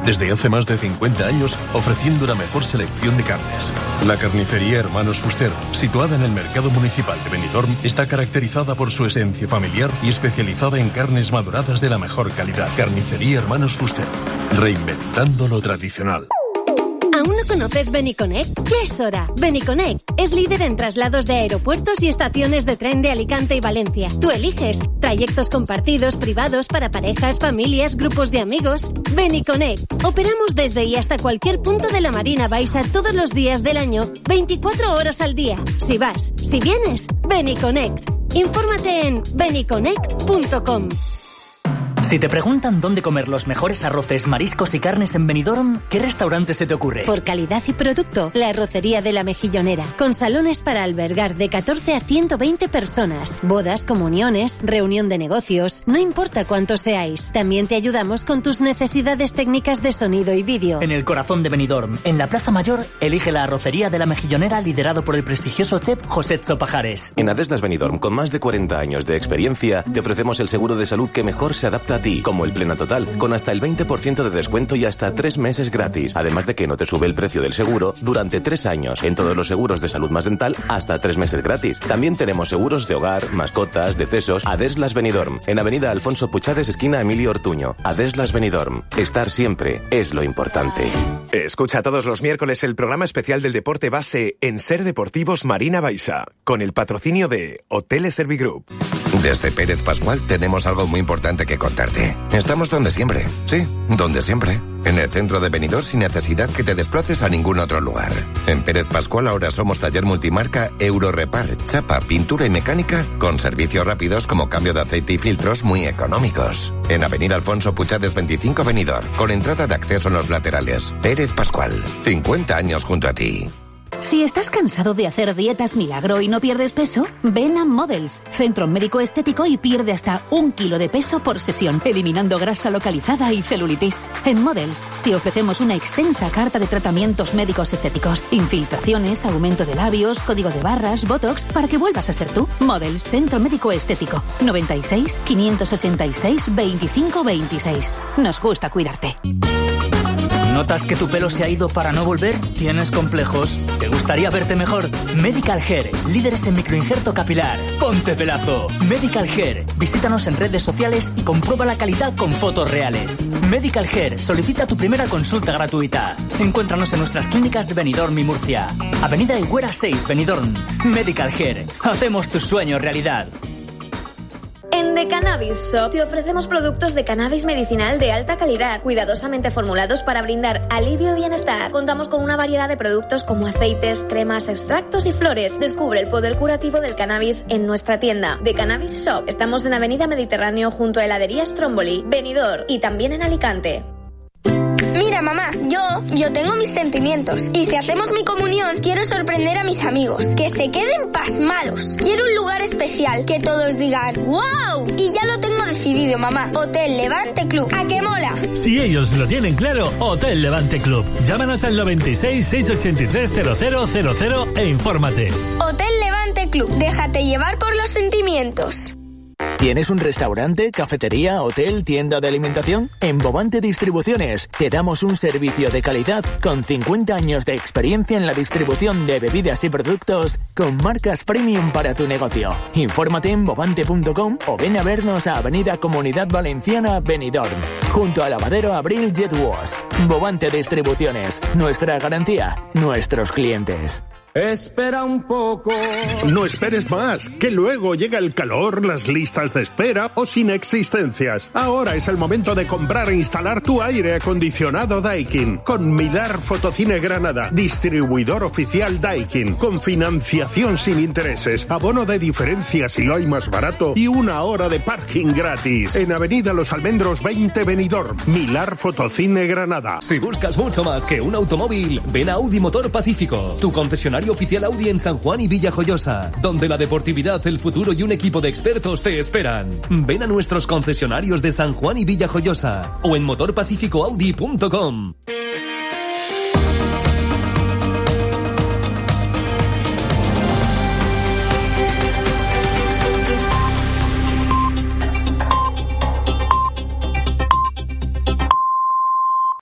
desde hace más de 50 años ofreciendo la mejor selección de carnes. La carnicería Hermanos Fuster, situada en el mercado municipal de Benidorm, está caracterizada por su esencia familiar y especializada en carnes maduradas de la mejor calidad. Carnicería Hermanos Fuster, reinventando lo tradicional. ¿Aún no conoces Beniconnect? ¡Ya es hora! Beniconnect es líder en traslados de aeropuertos y estaciones de tren de Alicante y Valencia. Tú eliges trayectos compartidos, privados, para parejas, familias, grupos de amigos. Beniconnect. Operamos desde y hasta cualquier punto de la Marina Baixa todos los días del año, 24 horas al día. Si vas, si vienes, Beniconnect. Infórmate en beniconnect.com. Si te preguntan dónde comer los mejores arroces, mariscos y carnes en Benidorm, ¿qué restaurante se te ocurre? Por calidad y producto, la Arrocería de la Mejillonera, con salones para albergar de 14 a 120 personas, bodas, comuniones, reunión de negocios, no importa cuántos seáis. También te ayudamos con tus necesidades técnicas de sonido y vídeo. En el corazón de Benidorm, en la Plaza Mayor, elige la Arrocería de la Mejillonera, liderado por el prestigioso chef José Pajares. En Adeslas Benidorm, con más de 40 años de experiencia, te ofrecemos el seguro de salud que mejor se adapta a ti, como el Plena Total, con hasta el 20% de descuento y hasta 3 meses gratis. Además de que no te sube el precio del seguro durante 3 años. En todos los seguros de salud más dental, hasta 3 meses gratis. También tenemos seguros de hogar, mascotas, decesos. Adeslas Benidorm, en Avenida Alfonso Puchades, esquina Emilio Ortuño. Adeslas Benidorm. Estar siempre es lo importante. Escucha todos los miércoles el programa especial del deporte base en Ser Deportivos Marina Baixa, con el patrocinio de Hoteles Servigroup. Desde Pérez Pascual tenemos algo muy importante que contarte. Estamos donde siempre, sí, donde siempre. En el centro de Benidorm, sin necesidad que te desplaces a ningún otro lugar. En Pérez Pascual ahora somos taller multimarca Eurorepar, chapa, pintura y mecánica, con servicios rápidos como cambio de aceite y filtros muy económicos. En Avenida Alfonso Puchades 25 Benidorm, con entrada de acceso en los laterales. Pérez Pascual, 50 años junto a ti. Si estás cansado de hacer dietas milagro y no pierdes peso, ven a Models, centro médico estético, y pierde hasta 1 kilo de peso por sesión, eliminando grasa localizada y celulitis. En Models te ofrecemos una extensa carta de tratamientos médicos estéticos, infiltraciones, aumento de labios, código de barras, botox, para que vuelvas a ser tú. Models, centro médico estético, 96 586 25 26. Nos gusta cuidarte. ¿Notas que tu pelo se ha ido para no volver? ¿Tienes complejos? ¿Te gustaría verte mejor? Medical Hair, líderes en microinjerto capilar. ¡Ponte pelazo! Medical Hair. Visítanos en redes sociales y comprueba la calidad con fotos reales. Medical Hair. Solicita tu primera consulta gratuita. Encuéntranos en nuestras clínicas de Benidorm y Murcia. Avenida Higuera 6, Benidorm. Medical Hair. Hacemos tu sueño realidad. En The Cannabis Shop te ofrecemos productos de cannabis medicinal de alta calidad, cuidadosamente formulados para brindar alivio y bienestar. Contamos con una variedad de productos como aceites, cremas, extractos y flores. Descubre el poder curativo del cannabis en nuestra tienda. The Cannabis Shop. Estamos en Avenida Mediterráneo junto a Heladería Stromboli, Benidorm, y también en Alicante. Mira, mamá, yo tengo mis sentimientos. Y si hacemos mi comunión, quiero sorprender a mis amigos. Que se queden pasmados. Quiero un lugar especial, que todos digan ¡wow! Y ya lo tengo decidido, mamá. Hotel Levante Club. ¿A qué mola? Si ellos lo tienen claro, Hotel Levante Club. Llámanos al 96 683 0000 e infórmate. Hotel Levante Club. Déjate llevar por los sentimientos. ¿Tienes un restaurante, cafetería, hotel, tienda de alimentación? En Bovante Distribuciones te damos un servicio de calidad con 50 años de experiencia en la distribución de bebidas y productos con marcas premium para tu negocio. Infórmate en bovante.com o ven a vernos a Avenida Comunidad Valenciana, Benidorm, junto al lavadero Abril Jet Wash. Bovante Distribuciones, nuestra garantía, nuestros clientes. Espera un poco. No esperes más, que luego llega el calor, las listas de espera o sin existencias. Ahora es el momento de comprar e instalar tu aire acondicionado Daikin con Milar Fotocine Granada, distribuidor oficial Daikin, con financiación sin intereses, abono de diferencia si lo hay más barato y 1 hora de parking gratis. En Avenida Los Almendros 20 Benidorm, Milar Fotocine Granada. Si buscas mucho más que un automóvil, ven a Audi Motor Pacífico, tu concesionario oficial Audi en San Juan y Villajoyosa, donde la deportividad, el futuro y un equipo de expertos te esperan. Ven a nuestros concesionarios de San Juan y Villajoyosa o en motorpacificoaudi.com.